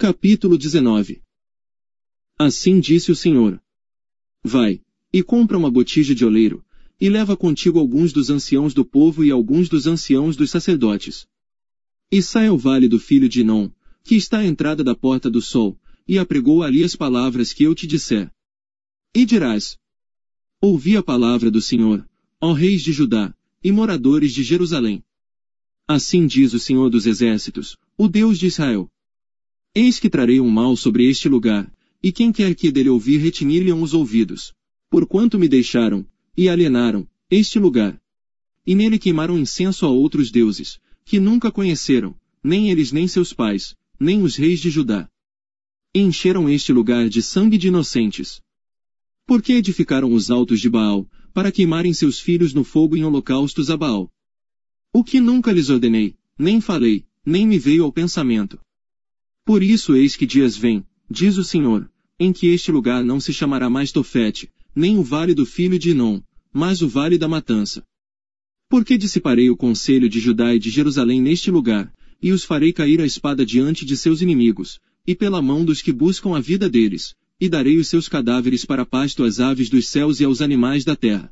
Capítulo 19. Assim disse o Senhor: Vai, e compra uma botija de oleiro, e leva contigo alguns dos anciãos do povo e alguns dos anciãos dos sacerdotes. E sai ao vale do filho de Inom, que está à entrada da porta do sol, e apregou ali as palavras que eu te disser. E dirás: Ouvi a palavra do Senhor, ó reis de Judá, e moradores de Jerusalém. Assim diz o Senhor dos Exércitos, o Deus de Israel: Eis que trarei um mal sobre este lugar, e quem quer que dele ouvir retinir-lhe-ão os ouvidos, porquanto me deixaram, e alienaram, este lugar. E nele queimaram incenso a outros deuses, que nunca conheceram, nem eles nem seus pais, nem os reis de Judá. E encheram este lugar de sangue de inocentes. Porque edificaram os altos de Baal, para queimarem seus filhos no fogo em holocaustos a Baal. O que nunca lhes ordenei, nem falei, nem me veio ao pensamento. Por isso eis que dias vêm, diz o Senhor, em que este lugar não se chamará mais Tofete, nem o vale do filho de Inom, mas o vale da matança. Porque dissiparei o conselho de Judá e de Jerusalém neste lugar, e os farei cair a espada diante de seus inimigos, e pela mão dos que buscam a vida deles, e darei os seus cadáveres para pasto às aves dos céus e aos animais da terra.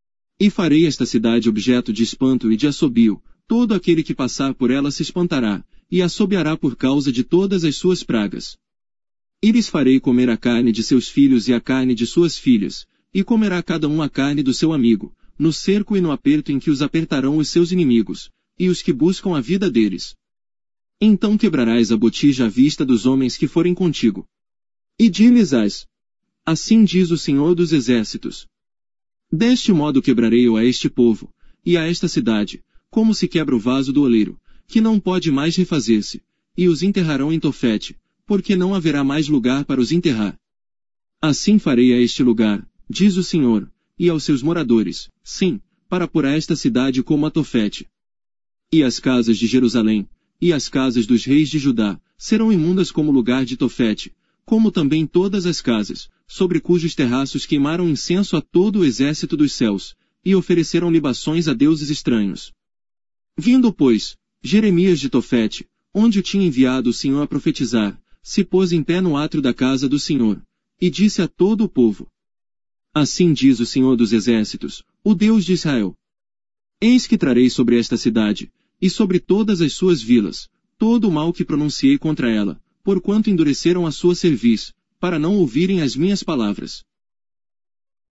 E farei esta cidade objeto de espanto e de assobio, todo aquele que passar por ela se espantará, e assobiará por causa de todas as suas pragas. E lhes farei comer a carne de seus filhos e a carne de suas filhas, e comerá cada um a carne do seu amigo, no cerco e no aperto em que os apertarão os seus inimigos, e os que buscam a vida deles. Então quebrarás a botija à vista dos homens que forem contigo. E dir-lhes-ás: Assim diz o Senhor dos Exércitos: Deste modo quebrarei eu a este povo, e a esta cidade, como se quebra o vaso do oleiro, que não pode mais refazer-se, e os enterrarão em Tofete, porque não haverá mais lugar para os enterrar. Assim farei a este lugar, diz o Senhor, e aos seus moradores, sim, para pôr a esta cidade como a Tofete. E as casas de Jerusalém, e as casas dos reis de Judá, serão imundas como lugar de Tofete, como também todas as casas, sobre cujos terraços queimaram incenso a todo o exército dos céus, e ofereceram libações a deuses estranhos. Vindo, pois, Jeremias de Tofete, onde o tinha enviado o Senhor a profetizar, se pôs em pé no átrio da casa do Senhor, e disse a todo o povo: Assim diz o Senhor dos Exércitos, o Deus de Israel: Eis que trarei sobre esta cidade, e sobre todas as suas vilas, todo o mal que pronunciei contra ela, porquanto endureceram a sua cerviz, para não ouvirem as minhas palavras.